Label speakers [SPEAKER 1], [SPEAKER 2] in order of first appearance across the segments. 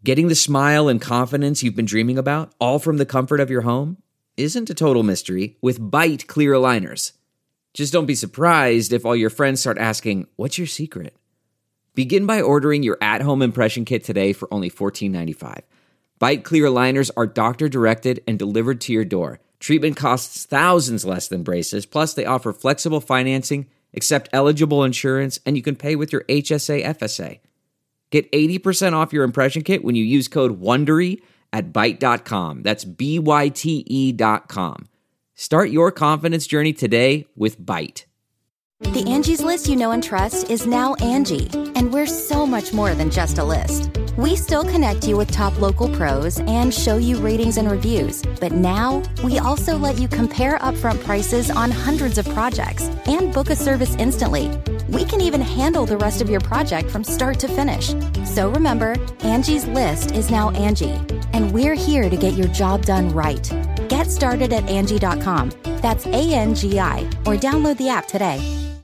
[SPEAKER 1] Getting the smile and confidence you've been dreaming about, all from the comfort of your home, isn't a total mystery with Byte clear aligners. Just don't be surprised if all your friends start asking, "What's your secret?" Begin by ordering your at-home impression kit today for only $14.95. Byte clear aligners are doctor-directed and delivered to your door. Treatment costs thousands less than braces, plus they offer flexible financing, accept eligible insurance, and you can pay with your HSA FSA. Get 80% off your impression kit when you use code WONDERY at Byte.com. That's BYTE.com. Start your confidence journey today with Byte.
[SPEAKER 2] The Angie's List you know and trust is now Angie, and we're so much more than just a list. We still connect you with top local pros and show you ratings and reviews, but now we also let you compare upfront prices on hundreds of projects and book a service instantly. We can even handle the rest of your project from start to finish. So remember, Angie's List is now Angie, and we're here to get your job done right. Get started at Angie.com. That's ANGI, or download the app today.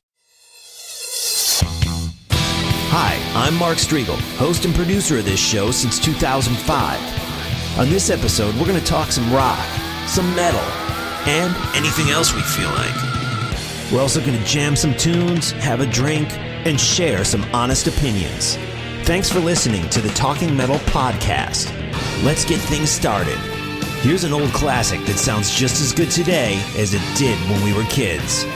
[SPEAKER 3] Hi, I'm Mark Striegel, host and producer of this show since 2005. On this episode, we're going to talk some rock, some metal, and anything else we feel like. We're also going to jam some tunes, have a drink, and share some honest opinions. Thanks for listening to the Talking Metal Podcast. Let's get things started. Here's an old classic that sounds just as good today as it did when we were kids.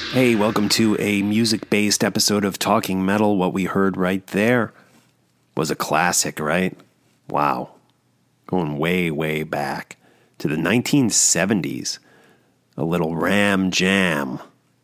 [SPEAKER 4] Hey, welcome to a music-based episode of Talking Metal. What we heard right there was a classic, right? Wow. Going way, way back to the 1970s. A little Ram Jam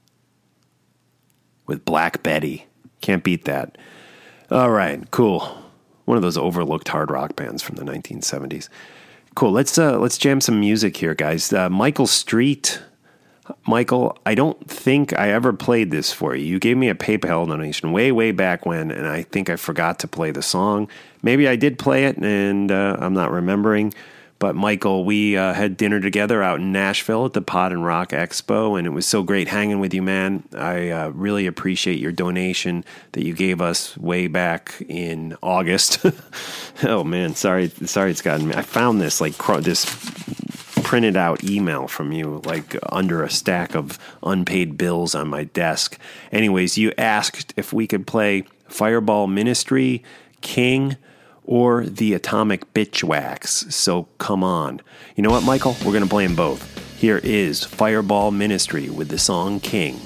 [SPEAKER 4] with Black Betty. Can't beat that. All right, cool. One of those overlooked hard rock bands from the 1970s. Cool, let's jam some music here, guys. Michael Street. Michael, I don't think I ever played this for you. You gave me a PayPal donation way, way back when, and I think I forgot to play the song. Maybe I did play it, and I'm not remembering. But Michael, we had dinner together out in Nashville at the Pod and Rock Expo, and it was so great hanging with you, man. I really appreciate your donation that you gave us way back in August. Oh man, sorry, it's gotten me. I found this this printed out email from you like under a stack of unpaid bills on my desk. Anyways, you asked if we could play Fireball Ministry, King, or the Atomic Bitchwax. So come on. You know what, Michael? We're going to play them both. Here is Fireball Ministry with the song King.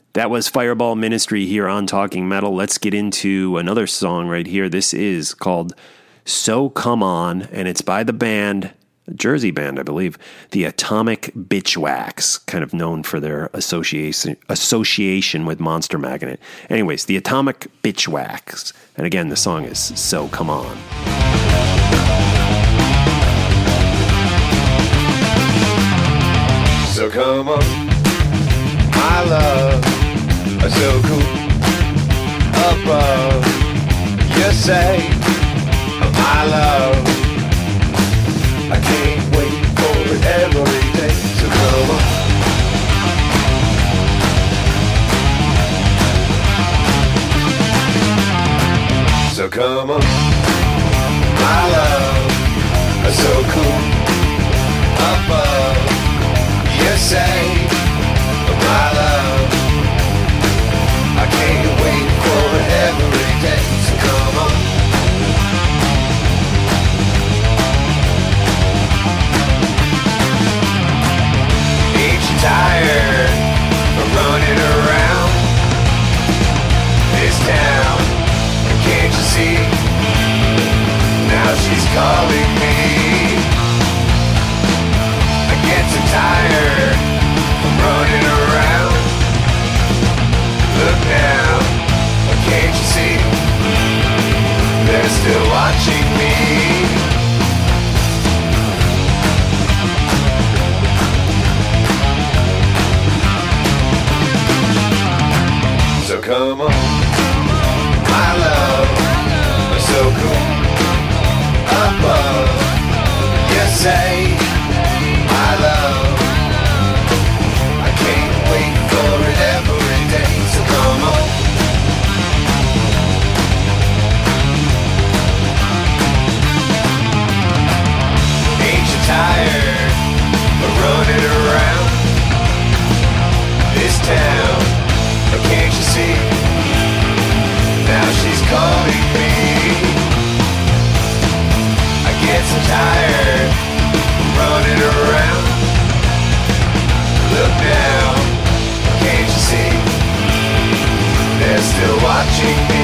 [SPEAKER 4] That was Fireball Ministry here on Talking Metal. Let's get into another song right here. This is called So Come On, and it's by the band, a Jersey band, I believe, the Atomic Bitchwax, kind of known for their association with Monster Magnet. Anyways, the Atomic Bitchwax. And again, the song is So Come On.
[SPEAKER 5] So come on, my love, so cool above. You say, my love, I can't wait for it every day. So come on. So come on, my love, so cool above. You say, my love, I can't wait for it every day. So come on. Ain't you tired of running around this town? Can't you see? Now she's calling me. I get so tired of running around. Look now, can't you see? They're still watching me. So come on, my love, so cool above. You say, my love, I can't wait for it every day. So come on. Ain't you tired of running around this town? Or can't you see? Now she's calling me. I get so tired running around. Look now, can't you see? They're still watching me.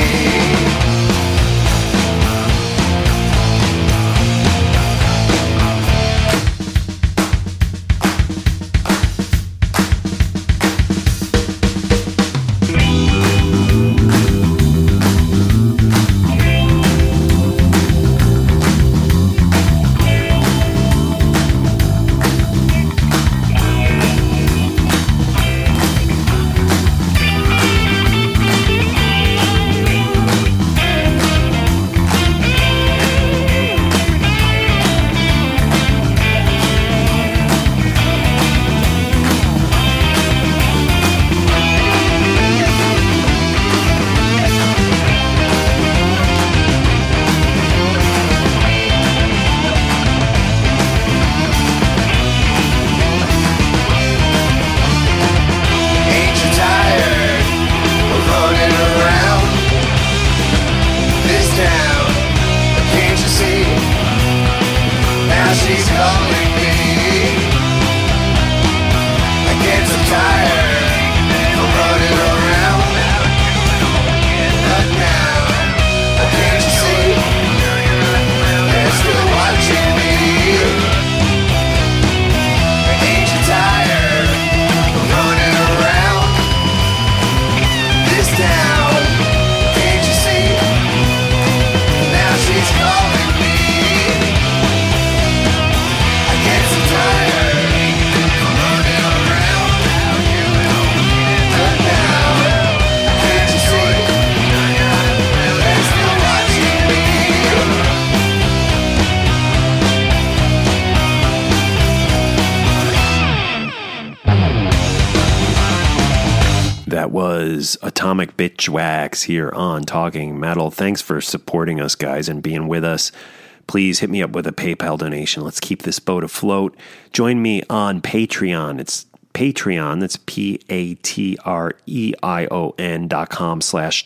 [SPEAKER 4] That was Atomic Bitchwax here on Talking Metal. Thanks for supporting us, guys, and being with us. Please hit me up with a PayPal donation. Let's keep this boat afloat. Join me on Patreon. It's Patreon. That's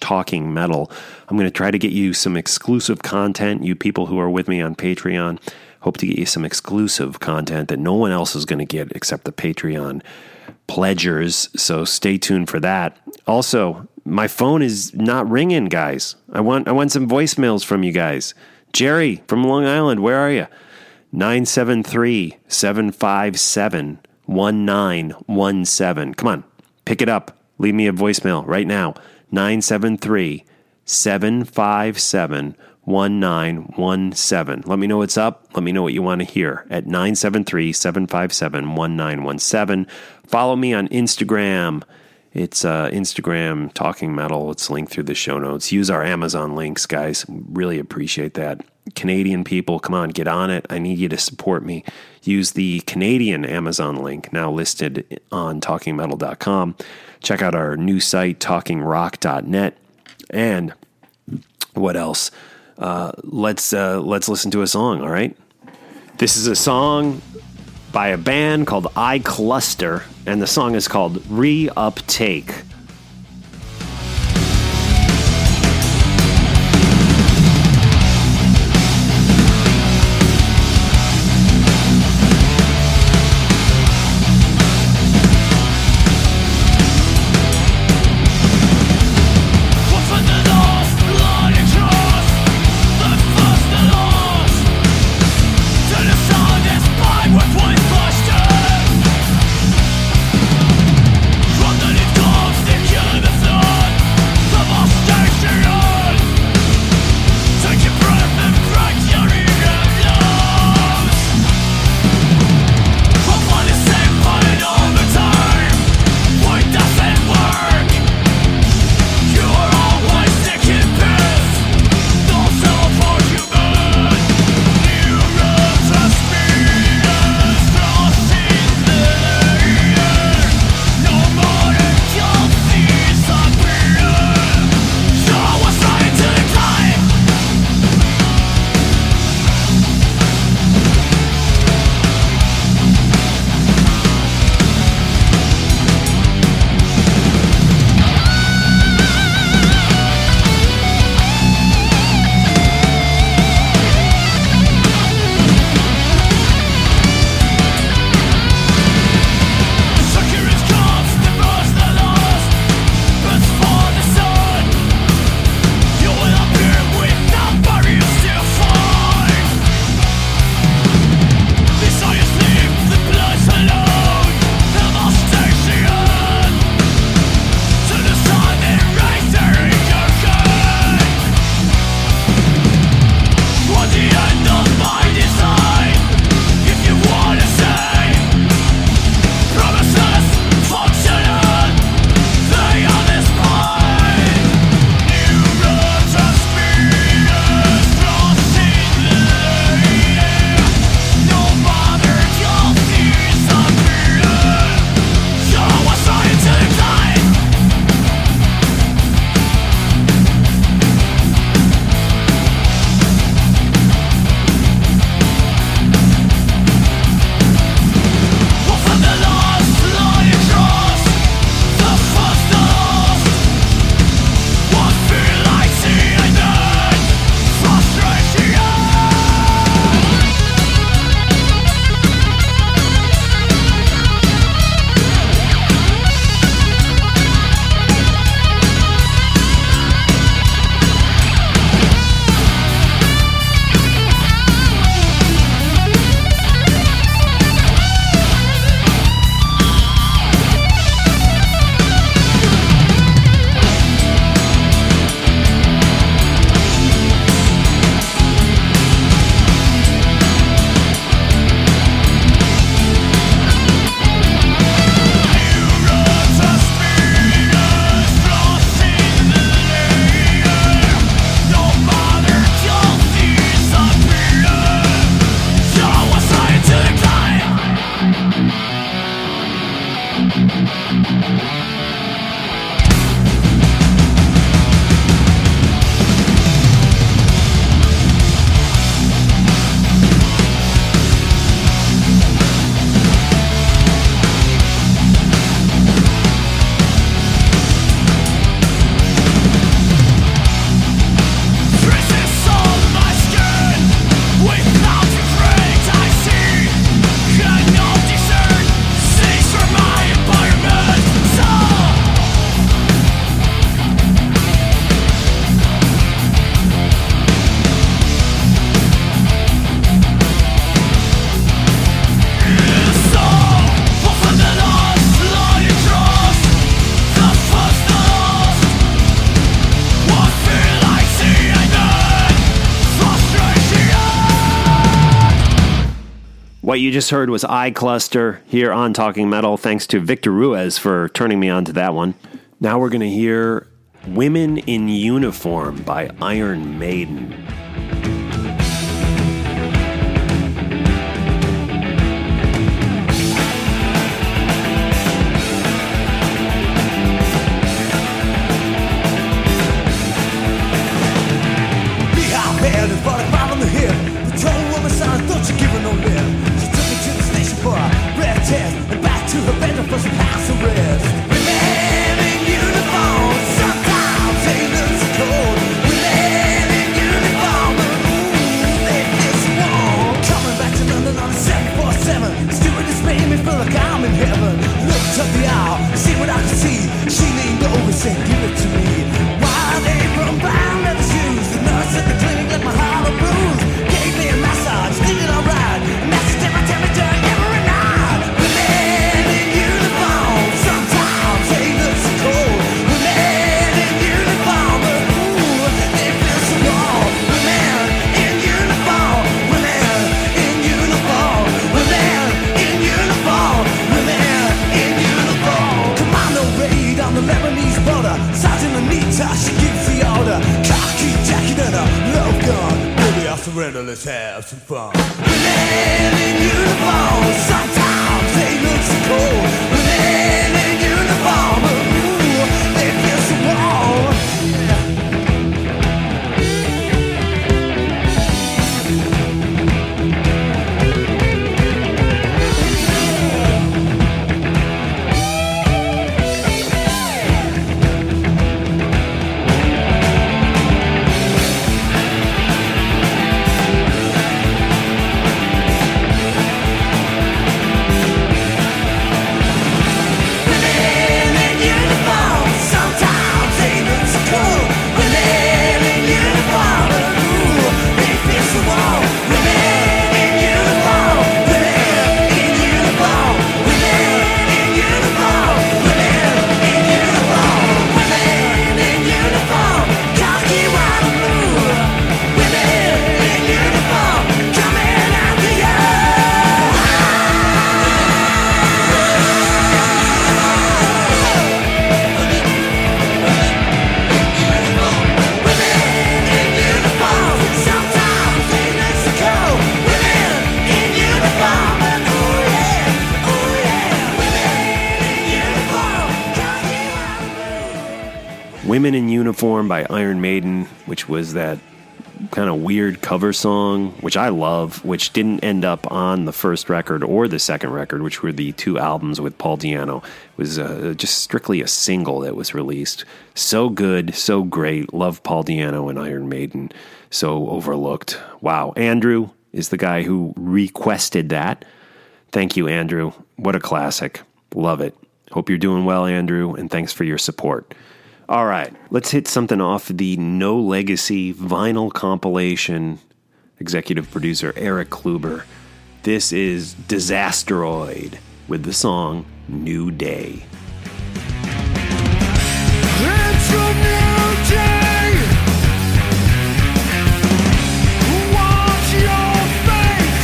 [SPEAKER 4] patreon.com/talkingmetal. I'm going to try to get you some exclusive content, you people who are with me on Patreon. Hope to get you some exclusive content that no one else is going to get except the Patreon pledgers. So stay tuned for that. Also, my phone is not ringing, guys. I want some voicemails from you guys. Jerry from Long Island, where are you? 973-757-1917. Come on, pick it up. Leave me a voicemail right now. 973-757-1917. Let me know what's up. Let me know what you want to hear at 973-757-1917. Follow me on Instagram. It's Instagram Talking Metal. It's linked through the show notes. Use our Amazon links, guys. Really appreciate that. Canadian people, come on, get on it. I need you to support me. Use the Canadian Amazon link, now listed on talkingmetal.com. Check out our new site, talkingrock.net. And what else? Let's listen to a song, all right? This is a song by a band called I Cluster, and the song is called Re-Uptake.
[SPEAKER 6] Without a break
[SPEAKER 4] What you just heard was Eye Cluster here on Talking Metal. Thanks to Victor Ruiz for turning me on to that one. Now we're going to hear Women in Uniform by Iron Maiden.
[SPEAKER 6] Let's have some fun. Men in uniform, sometimes they look so cold. Men in uniform, ooh, they feel so warm.
[SPEAKER 4] Women in Uniform by Iron Maiden, which was that kind of weird cover song, which I love, which didn't end up on the first record or the second record, which were the two albums with Paul Di'Anno. It was just strictly a single that was released. So good, so great. Love Paul Di'Anno and Iron Maiden. So overlooked. Wow. Andrew is the guy who requested that. Thank you, Andrew. What a classic. Love it. Hope you're doing well, Andrew, and thanks for your support. All right, let's hit something off the No Legacy vinyl compilation. Executive producer Eric Kluber. This is Disasteroid with the song New Day.
[SPEAKER 6] It's a new day. Watch your face.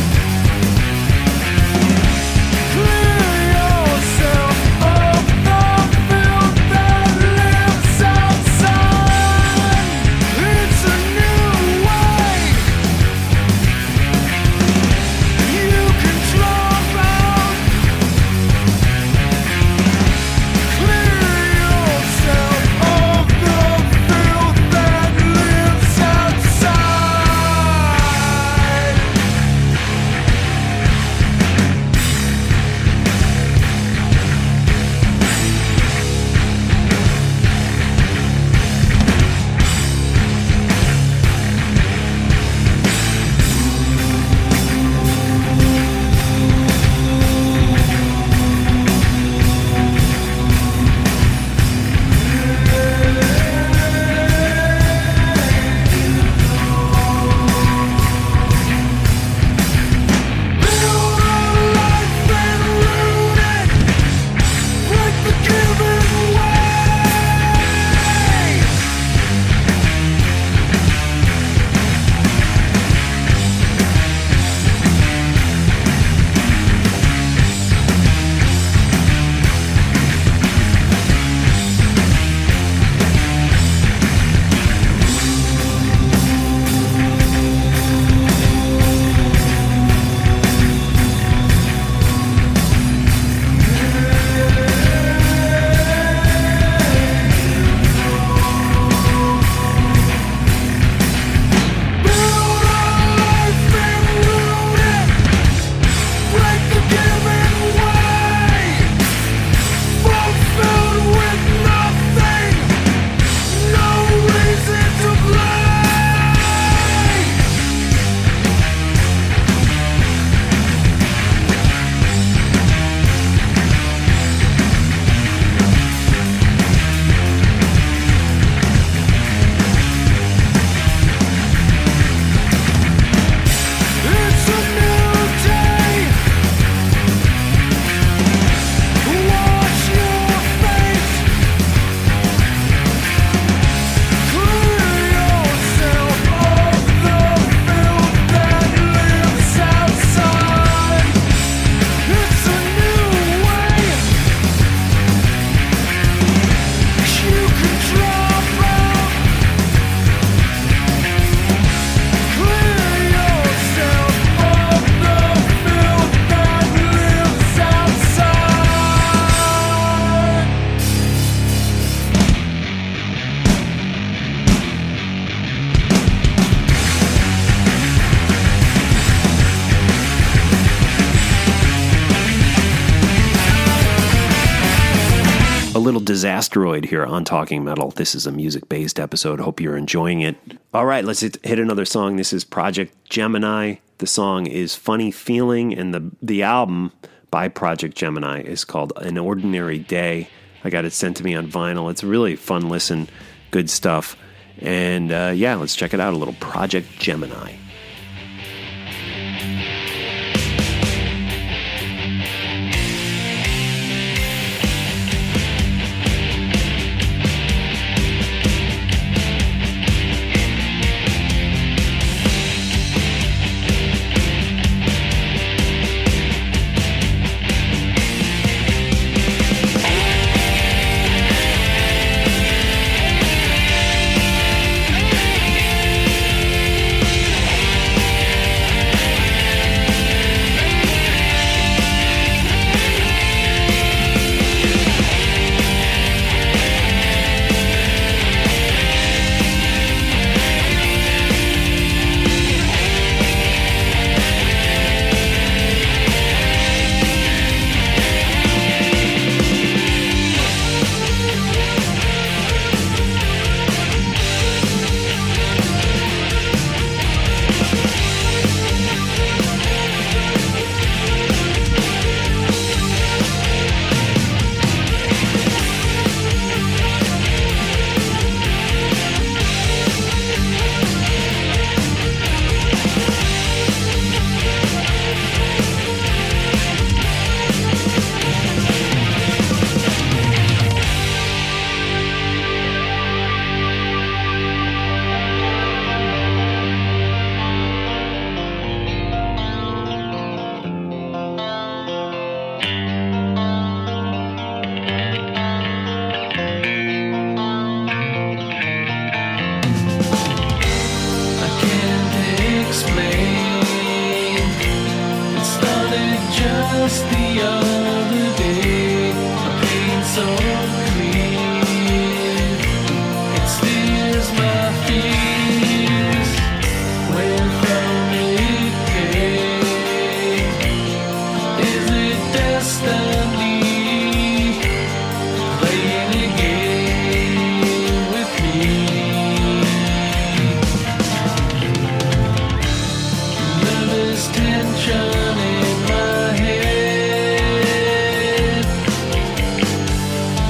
[SPEAKER 6] Clear yourself of the filth that lives outside. It's a new way. You can drop out. Clear yourself of
[SPEAKER 4] little disasteroid here on Talking Metal. This is a music-based episode. Hope you're enjoying it. All right, let's hit another song. This is Project Gemini. The song is Funny Feeling, and the album by Project Gemini is called An Ordinary Day. I got it sent to me on vinyl. It's a really fun listen, good stuff. And yeah, let's check it out a little. Project Gemini.
[SPEAKER 6] Tension in my head.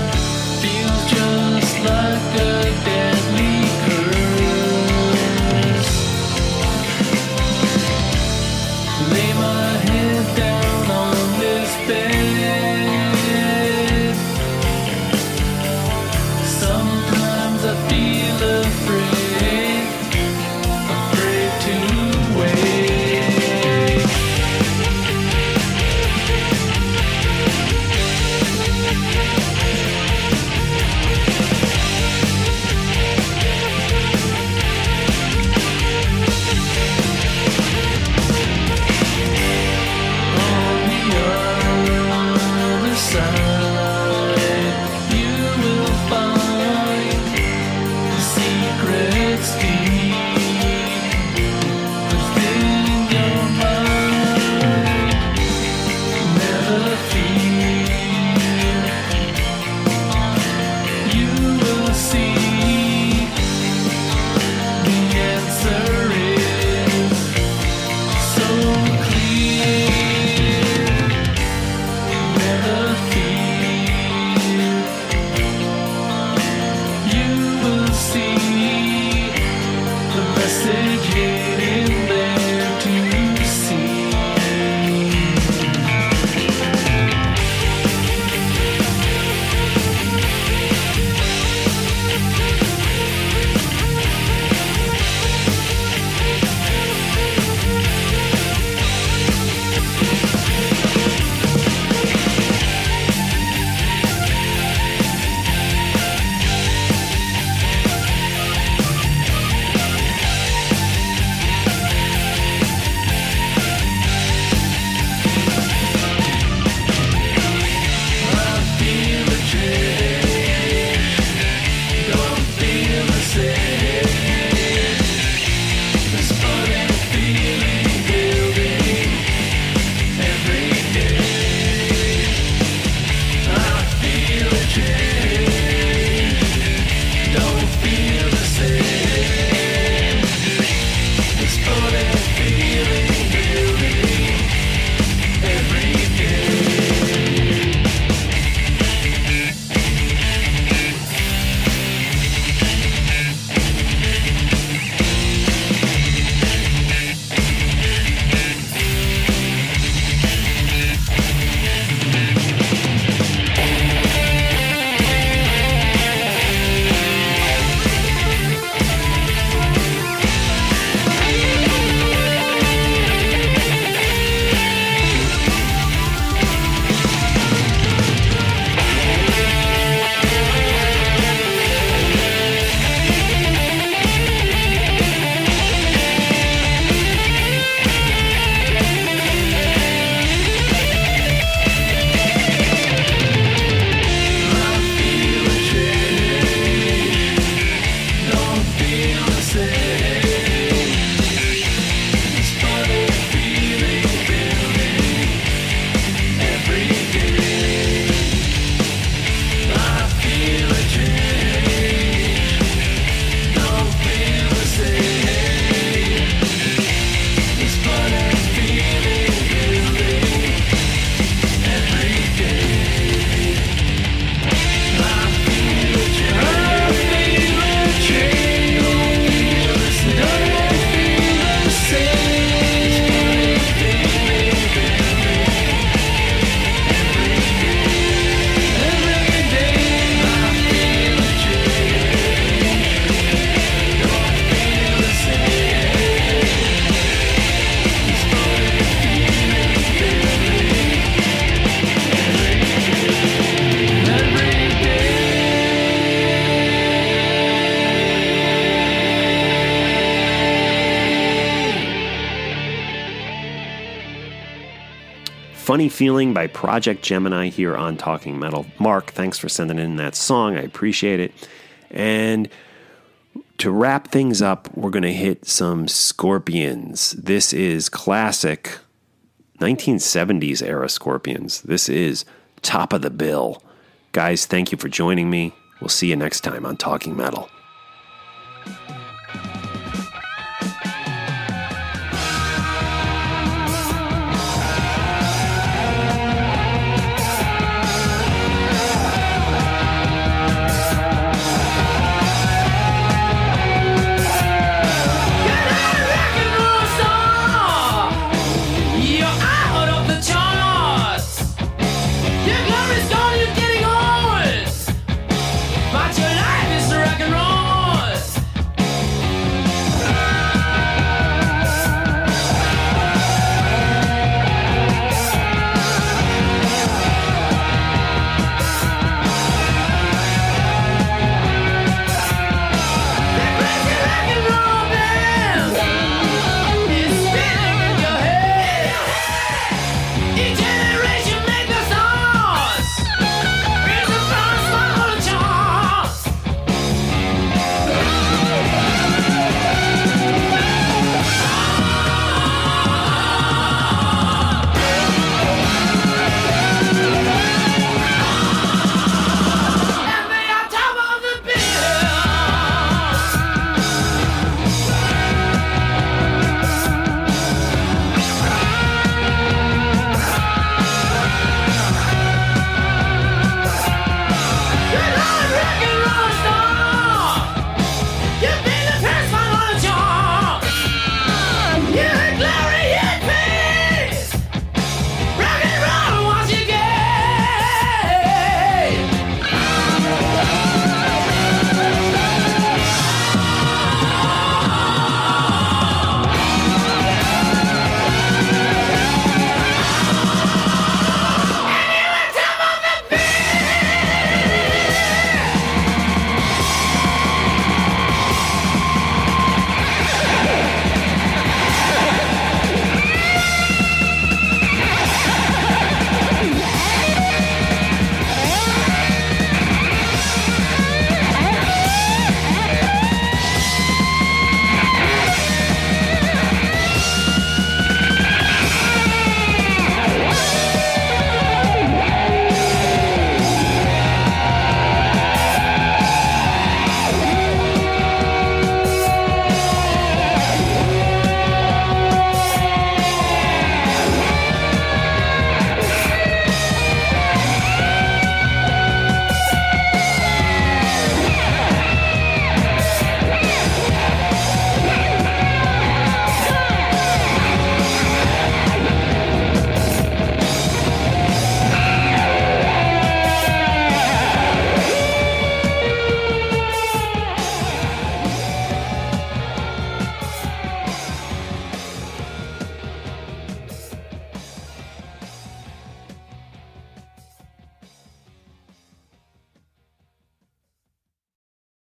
[SPEAKER 4] Funny Feeling by Project Gemini here on Talking Metal. Mark, thanks for sending in that song. I appreciate it. And to wrap things up, we're going to hit some Scorpions. This is classic 1970s era Scorpions. This is Top of the Bill. Guys, thank you for joining me. We'll see you next time on Talking Metal.